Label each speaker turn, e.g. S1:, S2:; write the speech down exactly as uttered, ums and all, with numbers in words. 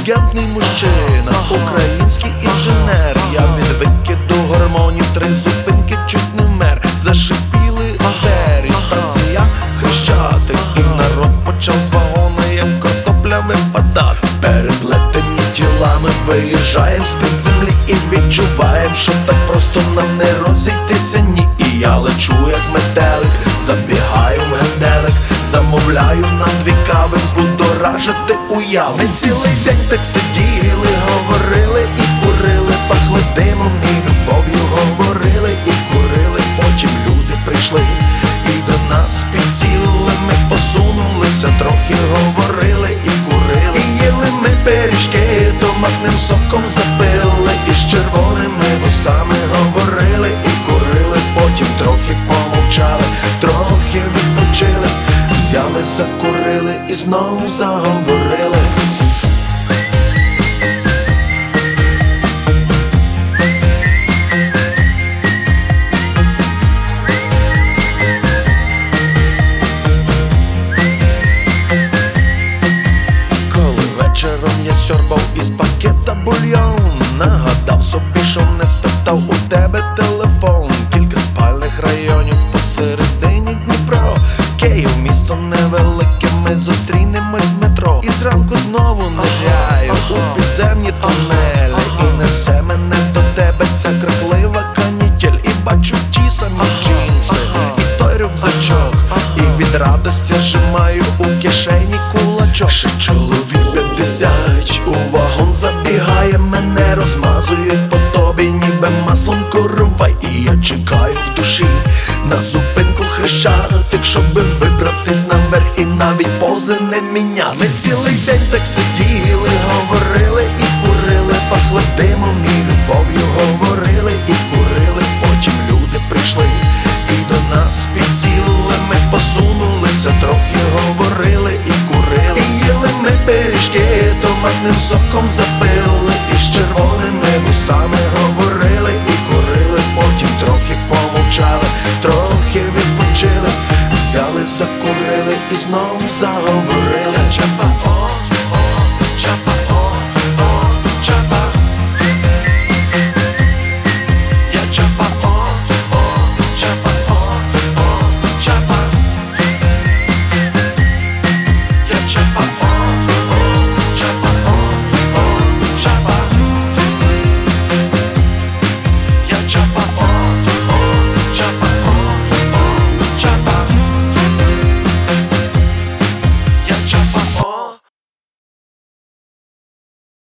S1: інтелігентний мужчина, український інженер. Я від викиду гормонів три зупинки чуть не вмер. Зашипіли двері, станція Хрещатик, і народ почав з вагона, як картопля, випадати. Переплетені тілами виїжджаєм з-під землі і відчуваєм, що так просто нам не розійтися, ні. І я лечу як метелик, забігаю в генделик, замовляю нам дві кави, збудоражити уяви. Ми цілий день так сиділи, говорили і курили, пахли димом і любов'ю, говорили і курили. Потім люди прийшли і до нас підсіли, ми посунулися трохи, говорили і курили. І їли ми пиріжки, томатним соком запили, і з червоними вусами говорили і курили. Потім трохи помовчали, трохи відпочили, взяли, закурили і знову заговорили. Вечором я сьорбав із пакета бульйон, нагадав собі, що не спитав у тебе телефон. Кілька спальних районів посередині Дніпро. Київ місто невелике, ми зустрінемось в метро. І зранку знову ниряю у підземні тунелі, і несе мене до тебе ця криклива канітель. І бачу ті самі джинси, і той рюкзачок, і від радості зжимаю у кишені кулачок. Ще чоловік п'ятдесят у вагон забігає, мене розмазують по тобі, ніби маслом коровай. І я чекаю в душі на зупинку Хрещатик, щоби вибратись наверх і навіть пози не міняти. Ми цілий день так сиділи, говорили і курили, пахли димом і любов'ю, говорили і курили. Потім люди прийшли і до нас підсіли, ми посунулися трохи, говорили і курили. І їли ми пиріжки, томатним соком запили, і з червоними вусами говорили і курили. Потім трохи помовчали, трохи відпочили, взяли, закурили і знову заговорили.